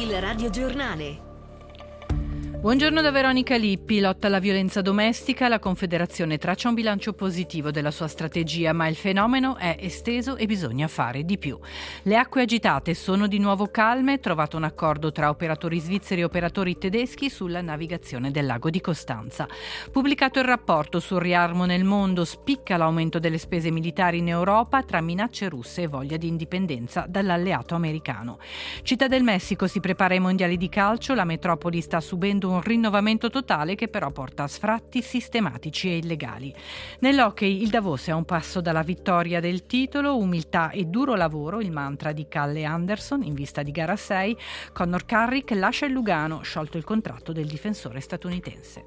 Il radiogiornale. Buongiorno da Veronica Lippi. Lotta alla violenza domestica. La Confederazione traccia un bilancio positivo della sua strategia, ma il fenomeno è esteso e bisogna fare di più. Le acque agitate sono di nuovo calme. Trovato un accordo tra operatori svizzeri e operatori tedeschi sulla navigazione del lago di Costanza. Pubblicato il rapporto sul riarmo nel mondo, spicca l'aumento delle spese militari in Europa tra minacce russe e voglia di indipendenza dall'alleato americano. Città del Messico si prepara ai mondiali di calcio. La metropoli sta subendo un rinnovamento totale che però porta a sfratti sistematici e illegali. Nell'hockey il Davos è a un passo dalla vittoria del titolo. Umiltà e duro lavoro, il mantra di Calle Anderson in vista di gara 6. Connor Carrick lascia il Lugano, sciolto il contratto del difensore statunitense.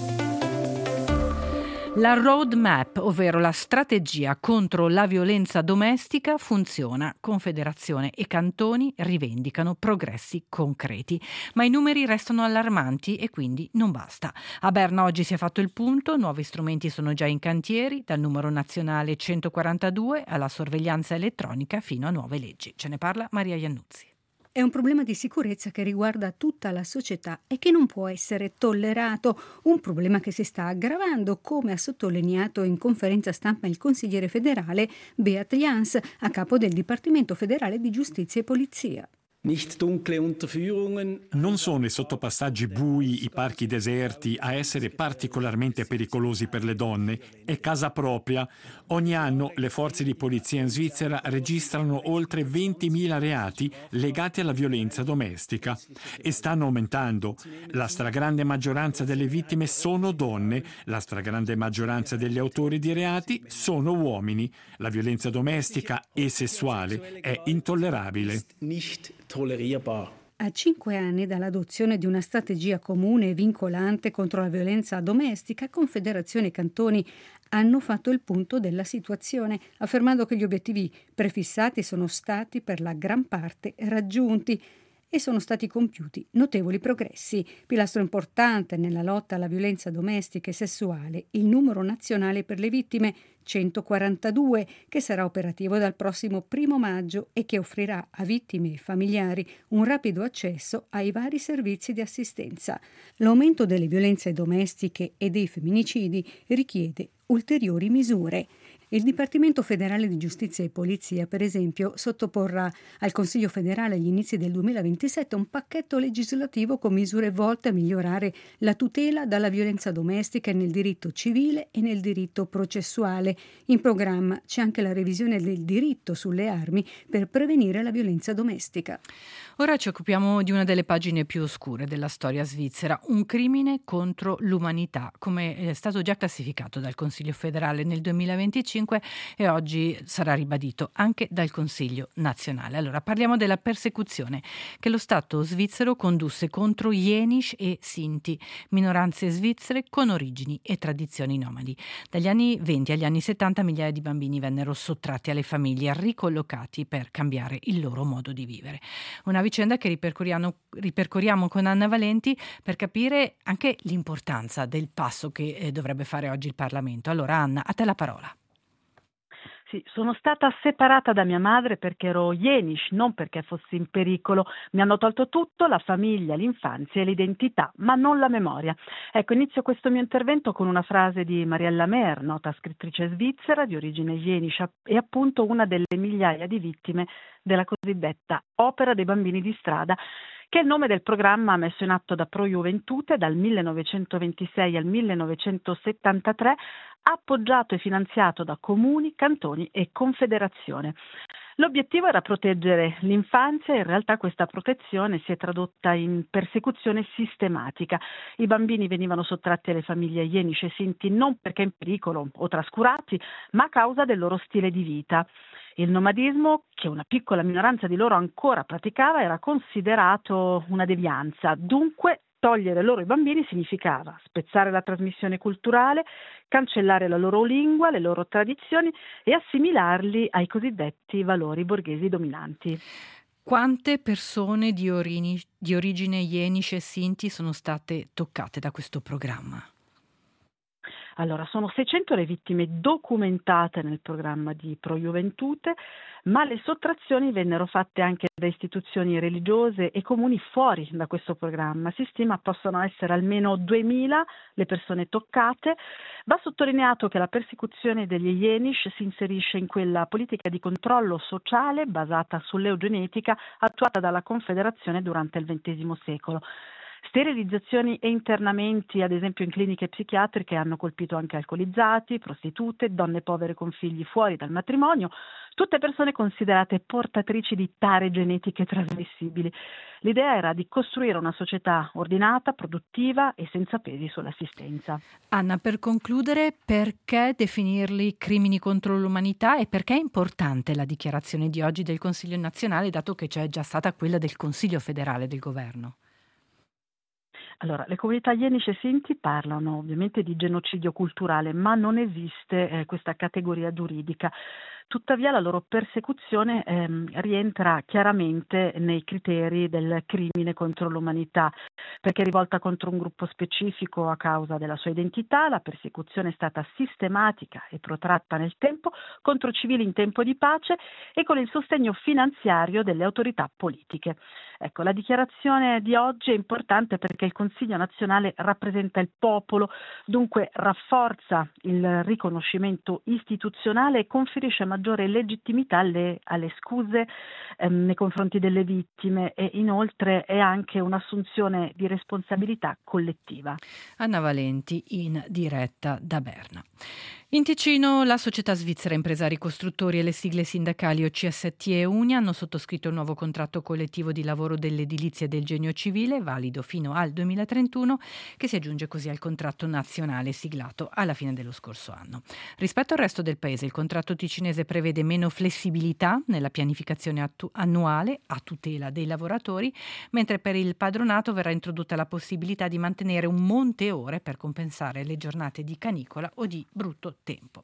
La roadmap, ovvero la strategia contro la violenza domestica, funziona. Confederazione e cantoni rivendicano progressi concreti, ma i numeri restano allarmanti e quindi non basta. A Berna oggi si è fatto il punto, nuovi strumenti sono già in cantieri, dal numero nazionale 142 alla sorveglianza elettronica fino a nuove leggi. Ce ne parla Maria Iannuzzi. È un problema di sicurezza che riguarda tutta la società e che non può essere tollerato, un problema che si sta aggravando, come ha sottolineato in conferenza stampa il consigliere federale Beat Jans, a capo del Dipartimento federale di Giustizia e Polizia. Non sono i sottopassaggi bui, i parchi deserti a essere particolarmente pericolosi per le donne, è casa propria. Ogni anno le forze di polizia in Svizzera registrano oltre 20.000 reati legati alla violenza domestica e stanno aumentando. La stragrande maggioranza delle vittime sono donne, la stragrande maggioranza degli autori di reati sono uomini. La violenza domestica e sessuale è intollerabile. A 5 anni dall'adozione di una strategia comune e vincolante contro la violenza domestica, Confederazione e cantoni hanno fatto il punto della situazione, affermando che gli obiettivi prefissati sono stati per la gran parte raggiunti e sono stati compiuti notevoli progressi. Pilastro importante nella lotta alla violenza domestica e sessuale, il numero nazionale per le vittime 142, che sarà operativo dal prossimo 1 maggio e che offrirà a vittime e familiari un rapido accesso ai vari servizi di assistenza. L'aumento delle violenze domestiche e dei femminicidi richiede ulteriori misure. Il Dipartimento federale di Giustizia e Polizia, per esempio, sottoporrà al Consiglio federale agli inizi del 2027 un pacchetto legislativo con misure volte a migliorare la tutela dalla violenza domestica nel diritto civile e nel diritto processuale. In programma c'è anche la revisione del diritto sulle armi per prevenire la violenza domestica. Ora ci occupiamo di una delle pagine più oscure della storia svizzera, un crimine contro l'umanità, come è stato già classificato dal Consiglio federale nel 2025 e oggi sarà ribadito anche dal Consiglio nazionale. Allora parliamo della persecuzione che lo Stato svizzero condusse contro Jenisch e Sinti, minoranze svizzere con origini e tradizioni nomadi. Dagli anni 20 agli anni 70 migliaia di bambini vennero sottratti alle famiglie, ricollocati per cambiare il loro modo di vivere. Una vicenda che ripercorriamo con Anna Valenti per capire anche l'importanza del passo che dovrebbe fare oggi il Parlamento. Allora Anna, a te la parola. Sì, sono stata separata da mia madre perché ero Jenisch, non perché fossi in pericolo. Mi hanno tolto tutto, la famiglia, l'infanzia e l'identità, ma non la memoria. Ecco, inizio questo mio intervento con una frase di Mariella Mehr, nota scrittrice svizzera di origine Jenisch e appunto una delle migliaia di vittime della cosiddetta opera dei bambini di strada, che è il nome del programma messo in atto da Pro Juventute dal 1926 al 1973, appoggiato e finanziato da comuni, cantoni e confederazione. L'obiettivo era proteggere l'infanzia e in realtà questa protezione si è tradotta in persecuzione sistematica. I bambini venivano sottratti alle famiglie Jenisch e Sinti non perché in pericolo o trascurati, ma a causa del loro stile di vita. Il nomadismo, che una piccola minoranza di loro ancora praticava, era considerato una devianza. Dunque, togliere loro i bambini significava spezzare la trasmissione culturale, cancellare la loro lingua, le loro tradizioni e assimilarli ai cosiddetti valori borghesi dominanti. Quante persone di origine Jenisch e Sinti sono state toccate da questo programma? Allora, sono 600 le vittime documentate nel programma di Pro Juventute, ma le sottrazioni vennero fatte anche da istituzioni religiose e comuni fuori da questo programma. Si stima possano essere almeno 2000 le persone toccate. Va sottolineato che la persecuzione degli Jenisch si inserisce in quella politica di controllo sociale basata sull'eugenetica attuata dalla Confederazione durante il XX secolo. Sterilizzazioni e internamenti, ad esempio in cliniche psichiatriche, hanno colpito anche alcolizzati, prostitute, donne povere con figli fuori dal matrimonio, tutte persone considerate portatrici di tare genetiche trasmissibili. L'idea era di costruire una società ordinata, produttiva e senza pesi sull'assistenza. Anna, per concludere, perché definirli crimini contro l'umanità e perché è importante la dichiarazione di oggi del Consiglio nazionale, dato che c'è già stata quella del Consiglio federale del governo? Allora, le comunità Jenisch e Sinti parlano ovviamente di genocidio culturale, ma non esiste questa categoria giuridica. Tuttavia la loro persecuzione rientra chiaramente nei criteri del crimine contro l'umanità, perché è rivolta contro un gruppo specifico a causa della sua identità. La persecuzione è stata sistematica e protratta nel tempo contro civili in tempo di pace e con il sostegno finanziario delle autorità politiche. Ecco, la dichiarazione di oggi è importante perché il Consiglio nazionale rappresenta il popolo, dunque rafforza il riconoscimento istituzionale e conferisce maggiore legittimità alle scuse nei confronti delle vittime e inoltre è anche un'assunzione di responsabilità collettiva. Anna Valenti in diretta da Berna. In Ticino la Società Svizzera Impresari Costruttori e le sigle sindacali OCST e UNI hanno sottoscritto il nuovo contratto collettivo di lavoro dell'edilizia e del genio civile, valido fino al 2031, che si aggiunge così al contratto nazionale siglato alla fine dello scorso anno. Rispetto al resto del paese, il contratto ticinese prevede meno flessibilità nella pianificazione annuale a tutela dei lavoratori, mentre per il padronato verrà introdotta la possibilità di mantenere un monte ore per compensare le giornate di canicola o di brutto tempo.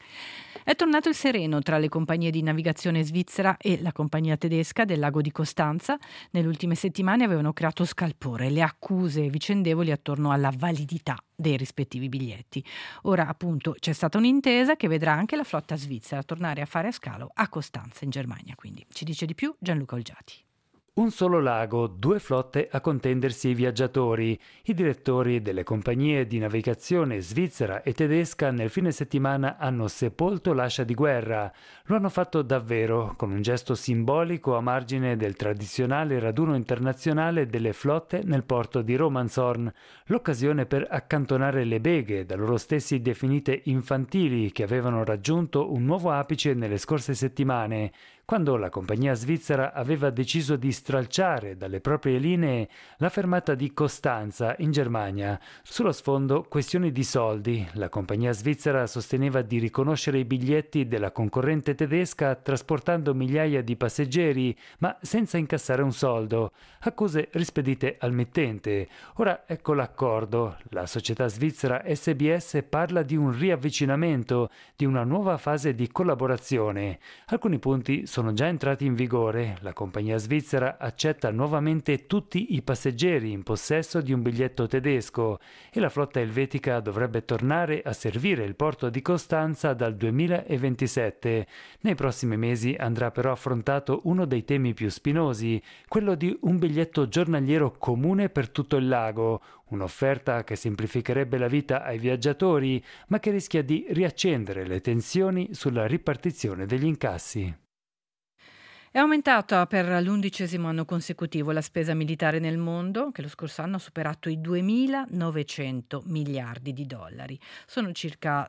È tornato il sereno tra le compagnie di navigazione svizzera e la compagnia tedesca del lago di Costanza. Nelle ultime settimane avevano creato scalpore le accuse vicendevoli attorno alla validità dei rispettivi biglietti. Ora appunto c'è stata un'intesa che vedrà anche la flotta svizzera tornare a fare scalo a Costanza in Germania. Quindi ci dice di più Gianluca Olgiati. Un solo lago, 2 flotte a contendersi i viaggiatori. I direttori delle compagnie di navigazione svizzera e tedesca nel fine settimana hanno sepolto l'ascia di guerra. Lo hanno fatto davvero, con un gesto simbolico a margine del tradizionale raduno internazionale delle flotte nel porto di Romanshorn, l'occasione per accantonare le beghe, da loro stessi definite infantili, che avevano raggiunto un nuovo apice nelle scorse settimane, quando la compagnia svizzera aveva deciso di stralciare dalle proprie linee la fermata di Costanza in Germania. Sullo sfondo questioni di soldi. La compagnia svizzera sosteneva di riconoscere i biglietti della concorrente tedesca trasportando migliaia di passeggeri, ma senza incassare un soldo. Accuse rispedite al mittente. Ora ecco l'accordo. La società svizzera SBS parla di un riavvicinamento, di una nuova fase di collaborazione. Alcuni punti sono già entrati in vigore. La compagnia svizzera accetta nuovamente tutti i passeggeri in possesso di un biglietto tedesco e la flotta elvetica dovrebbe tornare a servire il porto di Costanza dal 2027. Nei prossimi mesi andrà però affrontato uno dei temi più spinosi, quello di un biglietto giornaliero comune per tutto il lago, un'offerta che semplificherebbe la vita ai viaggiatori, ma che rischia di riaccendere le tensioni sulla ripartizione degli incassi. È aumentata per l'11° anno consecutivo la spesa militare nel mondo, che lo scorso anno ha superato i 2.900 miliardi di dollari. Sono circa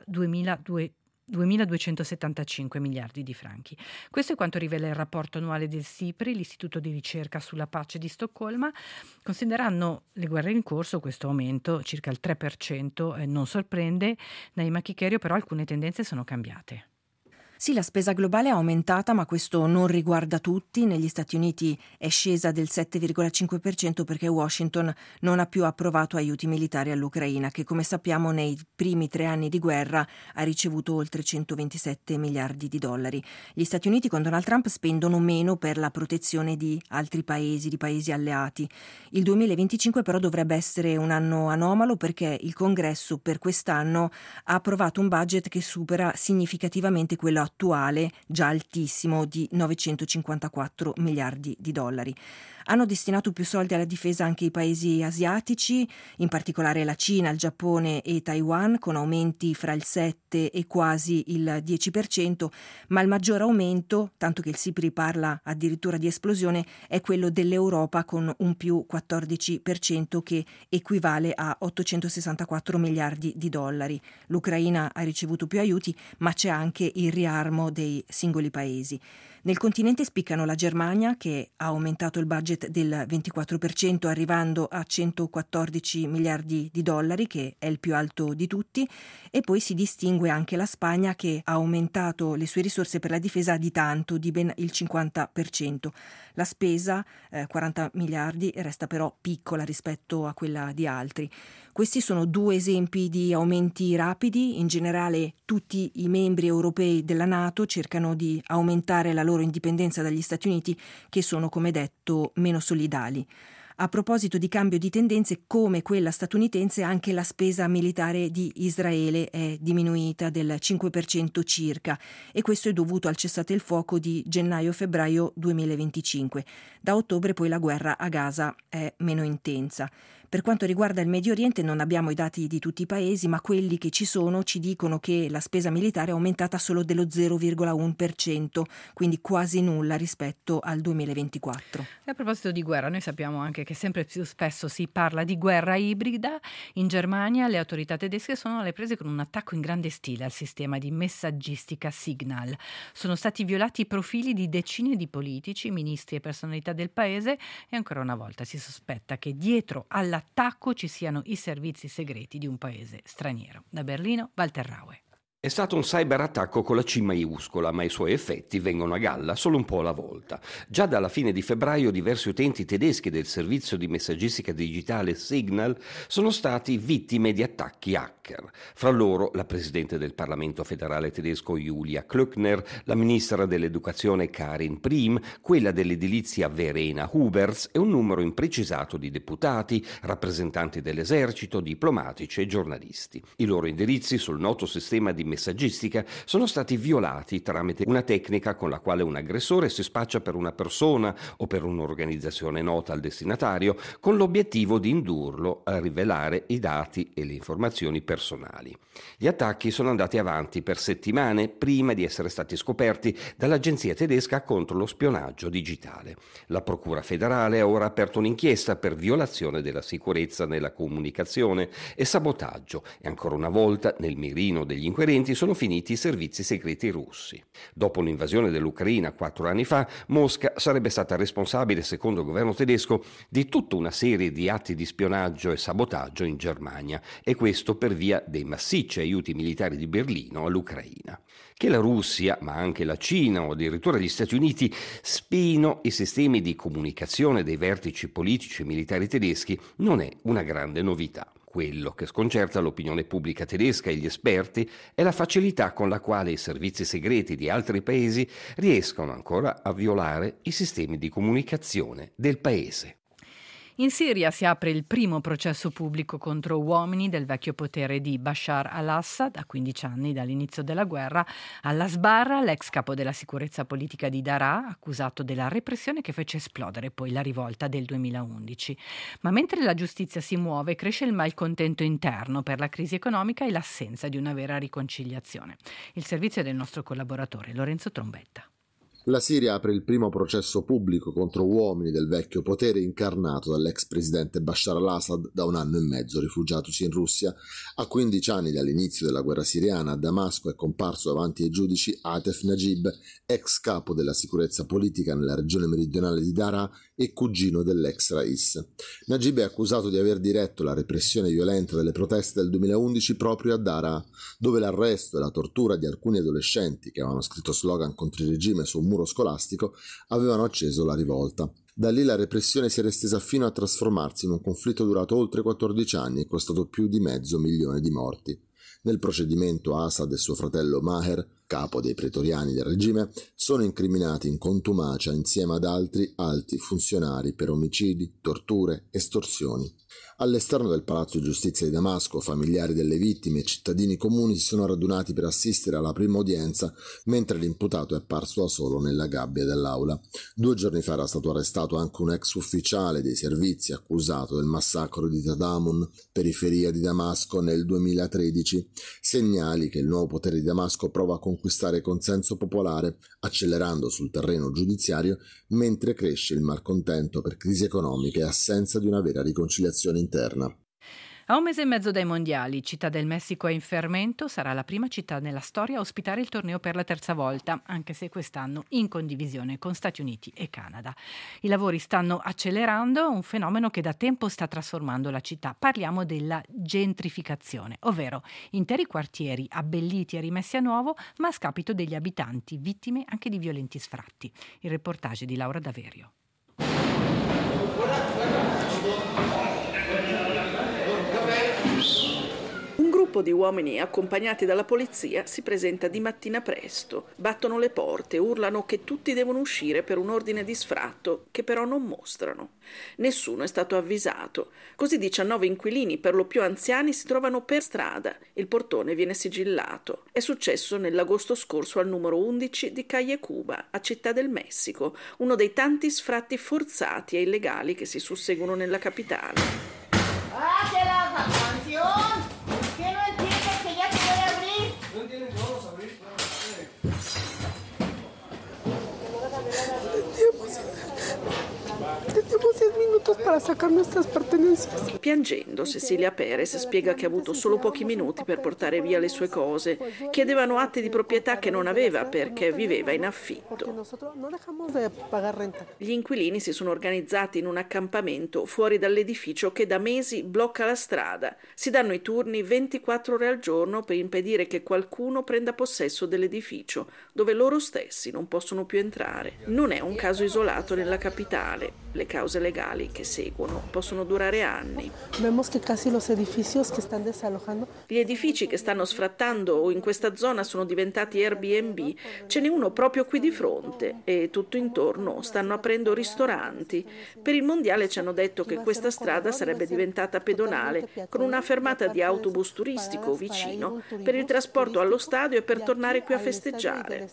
2.275 miliardi di franchi. Questo è quanto rivela il rapporto annuale del SIPRI, l'Istituto di ricerca sulla pace di Stoccolma. Considerando le guerre in corso, questo aumento, circa il 3%, non sorprende. Naima Chicherio, però alcune tendenze sono cambiate. Sì, la spesa globale è aumentata, ma questo non riguarda tutti. Negli Stati Uniti è scesa del 7,5% perché Washington non ha più approvato aiuti militari all'Ucraina, che come sappiamo nei primi 3 anni di guerra ha ricevuto oltre 127 miliardi di dollari. Gli Stati Uniti con Donald Trump spendono meno per la protezione di altri paesi, di paesi alleati. Il 2025 però dovrebbe essere un anno anomalo perché il Congresso per quest'anno ha approvato un budget che supera significativamente quello attuale, già altissimo, di 954 miliardi di dollari. Hanno destinato più soldi alla difesa anche i paesi asiatici, in particolare la Cina, il Giappone e Taiwan, con aumenti fra il 7 e quasi il 10%, ma il maggior aumento, tanto che il SIPRI parla addirittura di esplosione, è quello dell'Europa con un più 14% che equivale a 864 miliardi di dollari. L'Ucraina ha ricevuto più aiuti, ma c'è anche il riarmo dei singoli paesi. Nel continente spiccano la Germania, che ha aumentato il budget del 24%, arrivando a 114 miliardi di dollari, che è il più alto di tutti, e poi si distingue anche la Spagna, che ha aumentato le sue risorse per la difesa di tanto, di ben il 50%. La spesa, 40 miliardi, resta però piccola rispetto a quella di altri. Questi sono 2 esempi di aumenti rapidi. In generale tutti i membri europei della NATO cercano di aumentare la loro indipendenza dagli Stati Uniti, che sono, come detto, meno solidali. A proposito di cambio di tendenze, come quella statunitense, anche la spesa militare di Israele è diminuita del 5% circa, e questo è dovuto al cessate il fuoco di gennaio-febbraio 2025. Da ottobre poi la guerra a Gaza è meno intensa. Per quanto riguarda il Medio Oriente non abbiamo i dati di tutti i paesi, ma quelli che ci sono ci dicono che la spesa militare è aumentata solo dello 0,1%, quindi quasi nulla rispetto al 2024. E a proposito di guerra, noi sappiamo anche che sempre più spesso si parla di guerra ibrida. In Germania le autorità tedesche sono alle prese con un attacco in grande stile al sistema di messaggistica Signal. Sono stati violati i profili di decine di politici, ministri e personalità del paese, e ancora una volta si sospetta che dietro all'attacco ci siano i servizi segreti di un paese straniero. Da Berlino, Walter Raue. È stato un cyberattacco con la C maiuscola, ma i suoi effetti vengono a galla solo un po' alla volta. Già dalla fine di febbraio diversi utenti tedeschi del servizio di messaggistica digitale Signal sono stati vittime di attacchi hacker. Fra loro la presidente del Parlamento federale tedesco Julia Klöckner, la ministra dell'educazione Karin Prim, quella dell'edilizia Verena Huberts e un numero imprecisato di deputati, rappresentanti dell'esercito, diplomatici e giornalisti. I loro indirizzi sul noto sistema di messaggistica sono stati violati tramite una tecnica con la quale un aggressore si spaccia per una persona o per un'organizzazione nota al destinatario, con l'obiettivo di indurlo a rivelare i dati e le informazioni personali. Gli attacchi sono andati avanti per settimane prima di essere stati scoperti dall'agenzia tedesca contro lo spionaggio digitale. La Procura federale ha ora aperto un'inchiesta per violazione della sicurezza nella comunicazione e sabotaggio, e ancora una volta nel mirino degli inquirenti sono finiti i servizi segreti russi. Dopo l'invasione dell'Ucraina 4 anni fa, Mosca sarebbe stata responsabile, secondo il governo tedesco, di tutta una serie di atti di spionaggio e sabotaggio in Germania, e questo per via dei massicci aiuti militari di Berlino all'Ucraina. Che la Russia, ma anche la Cina o addirittura gli Stati Uniti spiino i sistemi di comunicazione dei vertici politici e militari tedeschi non è una grande novità. Quello che sconcerta l'opinione pubblica tedesca e gli esperti è la facilità con la quale i servizi segreti di altri paesi riescono ancora a violare i sistemi di comunicazione del paese. In Siria si apre il primo processo pubblico contro uomini del vecchio potere di Bashar al-Assad, a 15 anni dall'inizio della guerra. Al-Asbarra, l'ex capo della sicurezza politica di Daraa, accusato della repressione che fece esplodere poi la rivolta del 2011. Ma mentre la giustizia si muove, cresce il malcontento interno per la crisi economica e l'assenza di una vera riconciliazione. Il servizio è del nostro collaboratore Lorenzo Trombetta. La Siria apre il primo processo pubblico contro uomini del vecchio potere incarnato dall'ex presidente Bashar al-Assad, da 1 anno e mezzo rifugiatosi in Russia. A 15 anni dall'inizio della guerra siriana a Damasco è comparso davanti ai giudici Atef Najib, ex capo della sicurezza politica nella regione meridionale di Daraa e cugino dell'ex Rais. Najib è accusato di aver diretto la repressione violenta delle proteste del 2011 proprio a Daraa, dove l'arresto e la tortura di alcuni adolescenti che avevano scritto slogan contro il regime su un muro scolastico avevano acceso la rivolta. Da lì la repressione si era estesa fino a trasformarsi in un conflitto durato oltre 14 anni e costato più di 500.000 di morti. Nel procedimento Assad e suo fratello Maher, capo dei pretoriani del regime, sono incriminati in contumacia insieme ad altri alti funzionari per omicidi, torture, estorsioni. All'esterno del Palazzo di Giustizia di Damasco, familiari delle vittime e cittadini comuni si sono radunati per assistere alla prima udienza, mentre l'imputato è apparso da solo nella gabbia dell'aula. 2 giorni fa era stato arrestato anche un ex ufficiale dei servizi accusato del massacro di Tadamun, periferia di Damasco, nel 2013. Segnali che il nuovo potere di Damasco prova a conquistare consenso popolare, accelerando sul terreno giudiziario, mentre cresce il malcontento per crisi economiche e assenza di una vera riconciliazione interna. A 1 mese e mezzo dai mondiali, Città del Messico è in fermento, sarà la prima città nella storia a ospitare il torneo per la 3ª volta, anche se quest'anno in condivisione con Stati Uniti e Canada. I lavori stanno accelerando, un fenomeno che da tempo sta trasformando la città. Parliamo della gentrificazione, ovvero interi quartieri abbelliti e rimessi a nuovo, ma a scapito degli abitanti, vittime anche di violenti sfratti. Il reportage di Laura Daverio. Un gruppo di uomini accompagnati dalla polizia si presenta di mattina presto, battono le porte, urlano che tutti devono uscire per un ordine di sfratto che però non mostrano. Nessuno è stato avvisato. Così 19 inquilini, per lo più anziani, si trovano per strada. Il portone viene sigillato. È successo nell'agosto scorso al numero 11 di Calle Cuba, a Città del Messico, uno dei tanti sfratti forzati e illegali che si susseguono nella capitale. Tenemos 10 minutos para sacar nuestras pertenencias. Piangendo, Cecilia Perez spiega che ha avuto solo pochi minuti per portare via le sue cose. Chiedevano atti di proprietà che non aveva perché viveva in affitto. Gli inquilini si sono organizzati in un accampamento fuori dall'edificio che da mesi blocca la strada. Si danno i turni 24 ore al giorno per impedire che qualcuno prenda possesso dell'edificio, dove loro stessi non possono più entrare. Non è un caso isolato nella capitale. Le cause legali che seguono possono durare anni. Vemos que casi los edificios que están desalojando. Gli edifici che stanno sfrattando in questa zona sono diventati Airbnb. Ce n'è uno proprio qui di fronte e tutto intorno stanno aprendo ristoranti. Per il mondiale ci hanno detto che questa strada sarebbe diventata pedonale, con una fermata di autobus turistico vicino per il trasporto allo stadio e per tornare qui a festeggiare.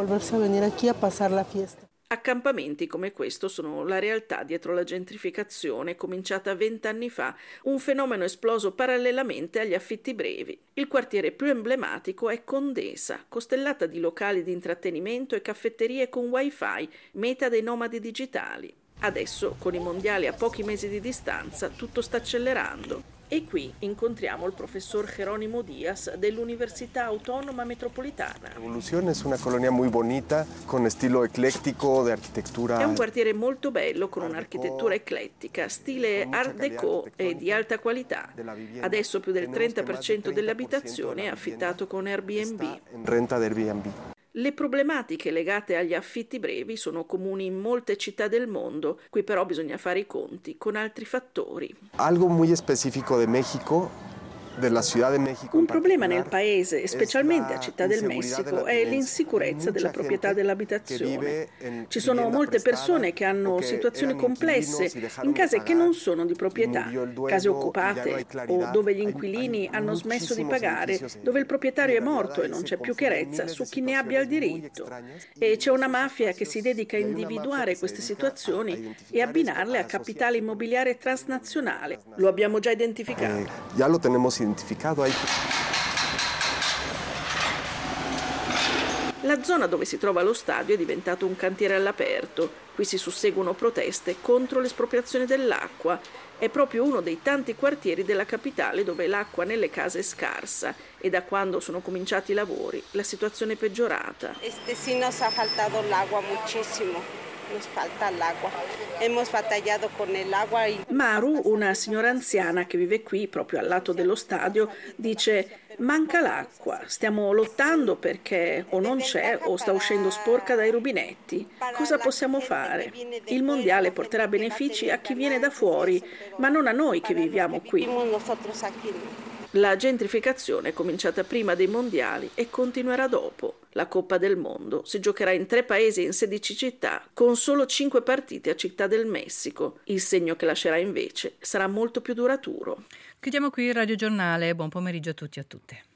Accampamenti come questo sono la realtà dietro la gentrificazione cominciata 20 anni fa, un fenomeno esploso parallelamente agli affitti brevi. Il quartiere più emblematico è Condesa, costellata di locali di intrattenimento e caffetterie con wifi, meta dei nomadi digitali. Adesso, con i mondiali a pochi mesi di distanza, tutto sta accelerando. E qui incontriamo il professor Jerónimo Díaz dell'Università Autonoma Metropolitana. Revolución es una colonia muy bonita, con estilo ecléctico de arquitectura. È un quartiere molto bello con un'architettura eclettica, stile Art Deco e di alta qualità. Adesso più del 30% delle abitazioni è affittato con Airbnb. In renta di Airbnb. Le problematiche legate agli affitti brevi sono comuni in molte città del mondo, qui però bisogna fare i conti con altri fattori. Algo muy específico de México. Un problema nel paese, specialmente a Città del Messico, è l'insicurezza della proprietà dell'abitazione. Ci sono molte persone che hanno situazioni complesse in case che non sono di proprietà, case occupate o dove gli inquilini hanno smesso di pagare, dove il proprietario è morto e non c'è più chiarezza su chi ne abbia il diritto. E c'è una mafia che si dedica a individuare queste situazioni e abbinarle a capitale immobiliare transnazionale. Lo abbiamo già identificato. Ya lo tenemos identificado ahí. La La zona dove si trova lo stadio è diventato un cantiere all'aperto. Qui si susseguono proteste contro l'espropriazione dell'acqua. È proprio uno dei tanti quartieri della capitale dove l'acqua nelle case è scarsa e da quando sono cominciati i lavori la situazione è peggiorata. Sì, nos ha faltado l'acqua muchísimo. Nos falta l'acqua. Hemos batallado con el agua. Maru, una signora anziana che vive qui proprio al lato dello stadio, dice: manca l'acqua, stiamo lottando perché o non c'è o sta uscendo sporca dai rubinetti. Cosa possiamo fare? Il mondiale porterà benefici a chi viene da fuori, ma non a noi che viviamo qui. La gentrificazione è cominciata prima dei mondiali e continuerà dopo. La Coppa del Mondo si giocherà in 3 paesi e in 16 città, con solo 5 partite a Città del Messico. Il segno che lascerà invece sarà molto più duraturo. Chiudiamo qui il radiogiornale. Buon pomeriggio a tutti e a tutte.